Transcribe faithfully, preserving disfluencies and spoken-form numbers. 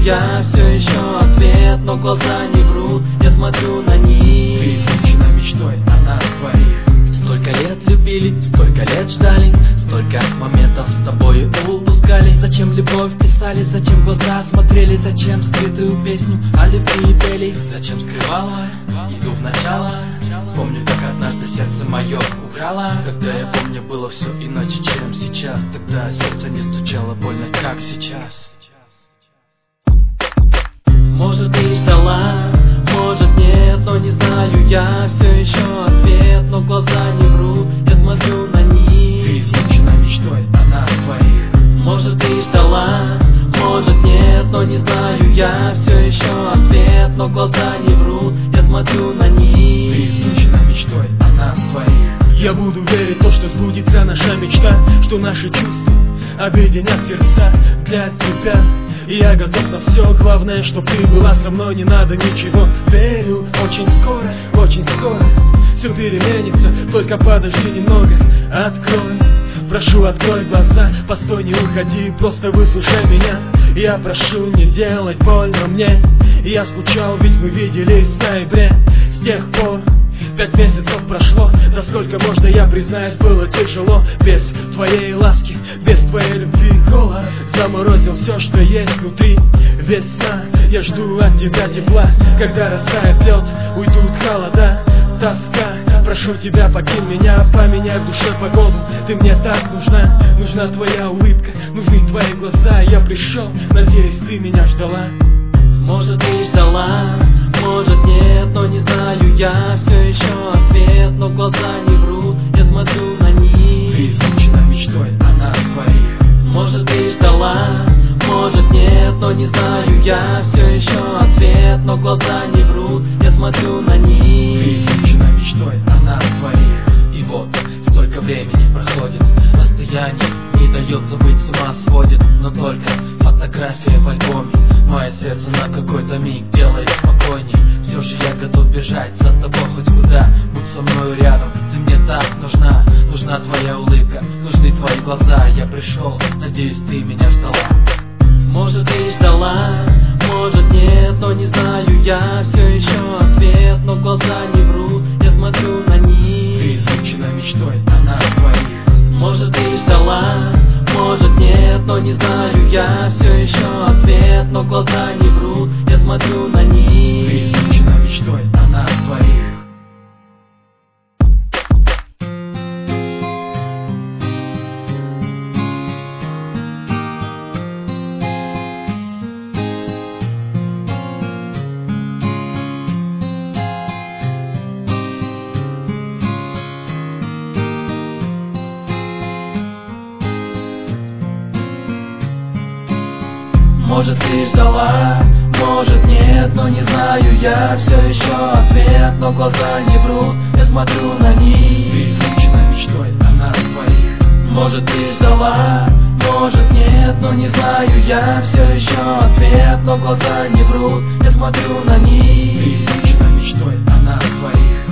я все еще ответ, но глаза не врут. Я смотрю на них. Ты измучена мечтой о нас двоих. Столько лет любили, столько лет ждали, столько моментов с тобой упускали. Зачем любовь писали, зачем глаза смотрели, зачем скрытую песню о любви пели, зачем скрывала, иду в начало. Вспомню, как однажды сердце мое украла. Тогда я помню, было все иначе, чем сейчас. Тогда сердце не стучало больно, как сейчас. Может, ты ждала, может нет, но не знаю, я все еще ответ, но глаза не врут, я смотрю на них. Ты измучена мечтой о нас двоих. Может, ты ждала, может нет, но не знаю, я все еще ответ, но глаза не врут, я смотрю на них. Ты измучена мечтой о нас двоих. Я буду верить в то, что сбудется наша мечта, что наши чувства объединят сердца для тебя. И я готов на все, главное, чтоб ты была со мной, не надо ничего. Верю, очень скоро, очень скоро все переменится, только подожди немного, открой. Прошу, открой глаза, постой, не уходи, просто выслушай меня. Я прошу, не делать больно мне. Я скучал, ведь мы виделись в ноябре. С тех пор пять месяцев прошло, да сколько можно, я признаюсь, было тяжело. Без твоей ласки, без твоей любви голод заморозил все, что есть внутри. Весна, я жду от тебя тепла, когда растает лед, уйдут холода, тоска. Прошу тебя, покинь меня, поменяй в душе погоду. Ты мне так нужна, нужна твоя улыбка, нужны твои глаза. Я пришел, надеюсь, ты меня ждала. Может, ты ждала, может нет, но не знаю, я все еще ответ, но глаза не врут, я смотрю на них. Ты измучена мечтой о нас двоих. Может, ты ждала, может нет, но не знаю, я все еще ответ, но глаза не врут, я смотрю на них. Ты измучена мечтой о нас двоих. И вот столько времени проходит, расстояние не дает забыть, с ума сводит, но только фотография в альбоме мое сердце на какой-то миг делает спокойней. Все же я готов бежать за тобой хоть куда, будь со мною рядом, ты мне так нужна. Нужна твоя улыбка, нужны твои глаза. Я пришел, надеюсь, ты меня ждала. Может, ты ждала, может нет, но не знаю, я все еще ответ, но глаза не врут, я смотрю на них. Ты измучена мечтой о нас двоих. Может, ты ждала, может нет, но не знаю, я все еще ответ, но глаза не врут, я смотрю на них. Ты измучена мечтой о нас двоих. Может, ты ждала, может нет, но не знаю, я все еще ответ, но глаза не врут, я смотрю на них. Ты измучена мечтой о нас двоих. Может, ты ждала, может нет, но не знаю, я все еще ответ, но глаза не врут, я смотрю на них. Ты измучена мечтой о нас двоих.